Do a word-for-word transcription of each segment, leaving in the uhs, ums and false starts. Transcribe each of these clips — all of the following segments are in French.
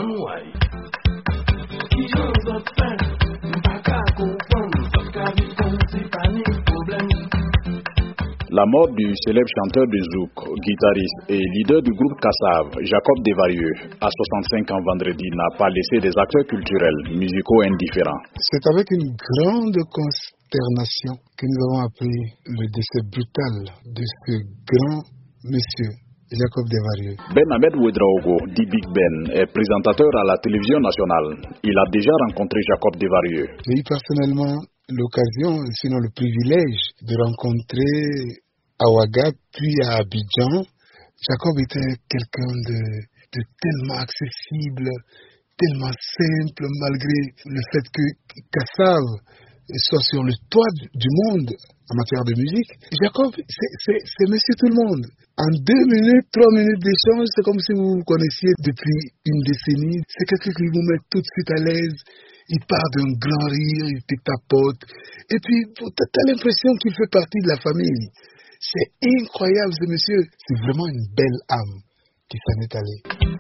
La mort du célèbre chanteur de zouk, guitariste et leader du groupe Kassav, Jacob Desvarieux, à soixante-cinq ans vendredi, n'a pas laissé des acteurs culturels, musicaux indifférents. C'est avec une grande consternation que nous avons appris le décès brutal de ce grand monsieur, Jacob Desvarieux. Ben Ahmed Ouedraogo, dit Big Ben, est présentateur à la télévision nationale. Il a déjà rencontré Jacob Desvarieux. J'ai eu personnellement l'occasion, sinon le privilège, de rencontrer à Ouaga, puis à Abidjan. Jacob était quelqu'un de, de tellement accessible, tellement simple, malgré le fait que Kassav soit sur le toit du monde en matière de musique. Jacob, c'est monsieur tout le monde. En deux minutes, trois minutes d'échange, c'est comme si vous vous connaissiez depuis une décennie. C'est quelqu'un qui vous met tout de suite à l'aise. Il part d'un grand rire, il te tapote. Et puis, tu as l'impression qu'il fait partie de la famille. C'est incroyable, ce monsieur. C'est vraiment une belle âme qui s'en est allée.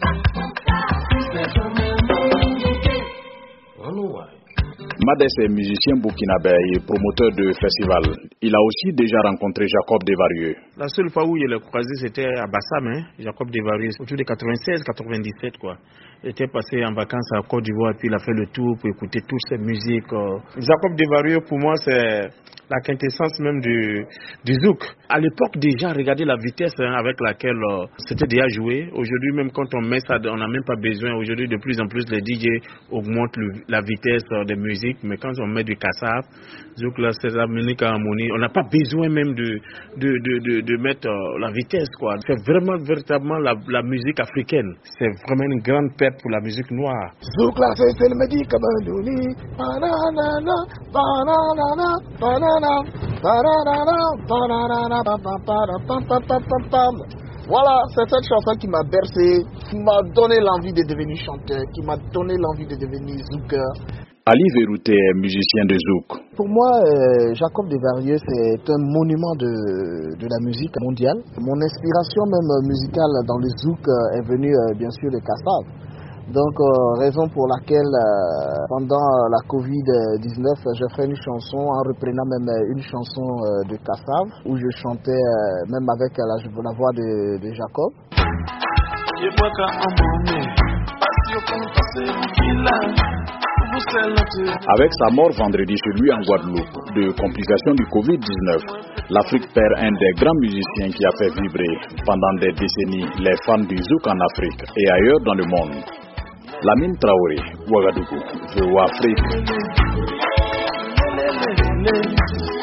Madès est musicien burkinabé et promoteur de festivals. Il a aussi déjà rencontré Jacob Desvarieux. La seule fois où il l'a croisé, c'était à Bassam, hein, Jacob Desvarieux, autour de quatre-vingt-seize quatre-vingt-dix-sept, quoi. Il était passé en vacances à Côte d'Ivoire, puis il a fait le tour pour écouter toutes ces musiques. Jacob Desvarieux, pour moi, c'est la quintessence même du, du zouk. À l'époque, déjà, regardez la vitesse hein, avec laquelle euh, c'était déjà joué. Aujourd'hui, même quand on met ça, on n'a même pas besoin. Aujourd'hui, de plus en plus, les D J augmentent le, la vitesse euh, des musiques. Mais quand on met du Kassav, zouk, là, c'est la musique à harmonie. On n'a pas besoin même de, de, de, de, de mettre euh, la vitesse, quoi. C'est vraiment, véritablement la, la musique africaine. C'est vraiment une grande perte pour la musique noire. Zouk, là, c'est le médicament d'Ouni. Banana, banana, banana. Voilà, c'est cette chanson qui m'a bercé, qui m'a donné l'envie de devenir chanteur, qui m'a donné l'envie de devenir zouker. Ali Verouté est musicien de zouk. Pour moi, euh, Jacob Desvarieux, c'est un monument de, de la musique mondiale. Mon inspiration même musicale dans le zouk est venue euh, bien sûr de Kassav. Donc, euh, raison pour laquelle, euh, pendant la covid dix-neuf, j'ai fait une chanson, en reprenant même une chanson euh, de Kassav, où je chantais euh, même avec la, la voix de, de Jacob. Avec sa mort vendredi chez lui en Guadeloupe, de complications du covid dix-neuf, l'Afrique perd un des grands musiciens qui a fait vibrer pendant des décennies les fans du zouk en Afrique et ailleurs dans le monde. Lamine Traoré, Ouagadougou, V O A Afrique.